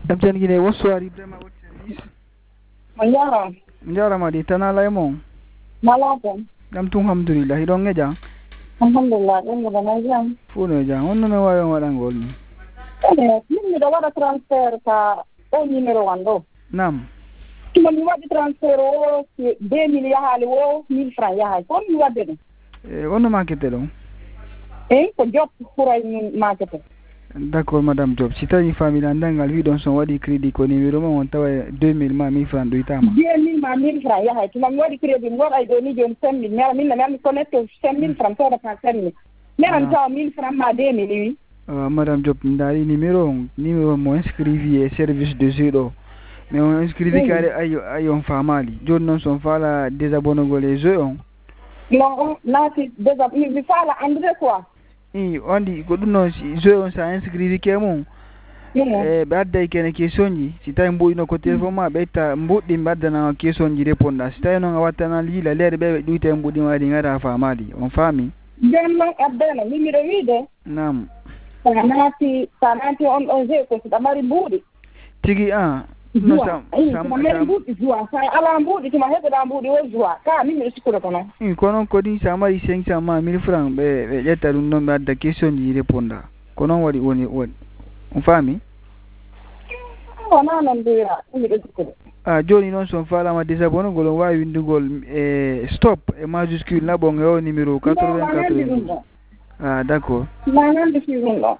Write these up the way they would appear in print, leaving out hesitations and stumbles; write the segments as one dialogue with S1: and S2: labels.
S1: Jam tan gine bonsoir Ibrahima votre service.
S2: Manjara.
S1: Njara madi tanala e mon.
S2: Malaten.
S1: Jam tum alhamdulillah idon ngeja.
S2: Alhamdulillah, ɗum mbiɗa nayi jam.
S1: Funo ja honno me wawi waɗangol ni.
S2: Min mbiɗa waɗa transfert ka o numéro wan ɗo.
S1: Nam.
S2: Tuma mi waɗi transfert o 2000 yahali o 1000 francs yahali ko mi wadde ɗum.
S1: Honno makete ɗon.
S2: Ko Diop ɓuray min makete.
S1: D'accord madame Diop si tawi famille andangal wiɗon son waɗi crédit ko numéro mon on tawa 2000 ma 1000 francs ɗoytama.
S2: 2000 ma 1000 francs yahay tuma mi waɗi crédit mi waɗay ɗo ni joni 5000 mera min mi connecté 5000 francs soda pa 5000 mera mi tawa 1000 francs ma 2000 wi.
S1: Madame Diop ndari numéro mo inscrivi e service de jeu ɗo mais on inscrivi kare ay on famali joni noon son faala désabonnogol e jeu on.
S2: Non naati mi faala andude quoi.
S1: Andi ko ɗum noon jeu on sa inscrivi ke mum ɓe adday kene question ji si tawi mbuɗino ko téléphone ma ɓe itta mbuɗɗi ɓe addanama question ji réponda si tawi noon a wattana liila leere ɓe ƴuyta e mbuɗima ɗi gara famali on faami.
S2: Joni noon addano min mbiɗo wiide.
S1: Nam.
S2: sa naati on ɗon jeu ko siɗa mari mbuuɗi
S1: tigi
S2: joie mari mbuuɗi joie sa ala mbuuɗi tuma heɓoɗa mbuuɗi o joie ka min mbiɗo sikkude ko noon.
S1: Ko noon kodi sa mari 500 ma 1000 francs ɓe ƴetta ɗum noon ɓe adda question ji réponda ko noon waɗi woni on faami.
S2: wona noon mbira min mbiɗo sikkude.
S1: Joni noon son falama désabonnogol on wawi windugol e stop e majuscule naɓon e o numéro 80 d'accord
S2: nanande fi ɗum ɗo.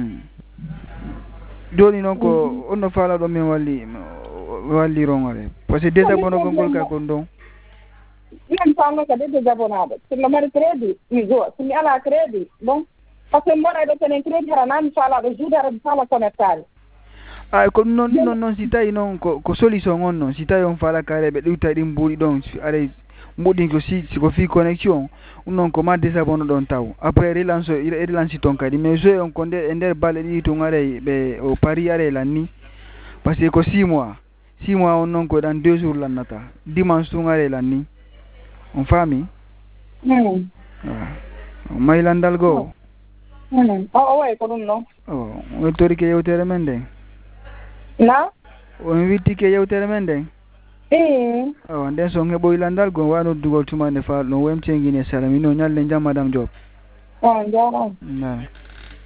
S1: joni noon ko on no faala ɗon min wallirongole par ce que désabonnogol ngol ka kon ɗon
S2: min famno ko de désabonnaɗo somi mari crédit mi joua somi ala crédit bon par ce que mi waɗay ɗo kenen crédit harana mi faalaɗo juude hara mi faala connectade.
S1: ko ɗum noon si tawi noon ko solution on noon si tawi on faala kare ɓe ɗuta ɗin mbuuɗi ɗon aɗa mbuɗin ko fi connexion ɗum noon ko ma désabonno ɗon taw après relance toon kadi mais jeu on ko e nder balɗe ɗiɗi tun aray ɓe o pari aray lanni par ce que ko 6 mois on noon ko ɗan 2 jours lannata dimanche tun aray lanni on faami. maylandal goo
S2: o way ko ɗum noon.
S1: on torike yewtere men nden.
S2: na
S1: on wittike yewtere men nden. nden son heɓoyi landal gon wa noddugol tumande faal ɗon wemtengini e salamino ñalle jam madame Diop.
S2: jarama.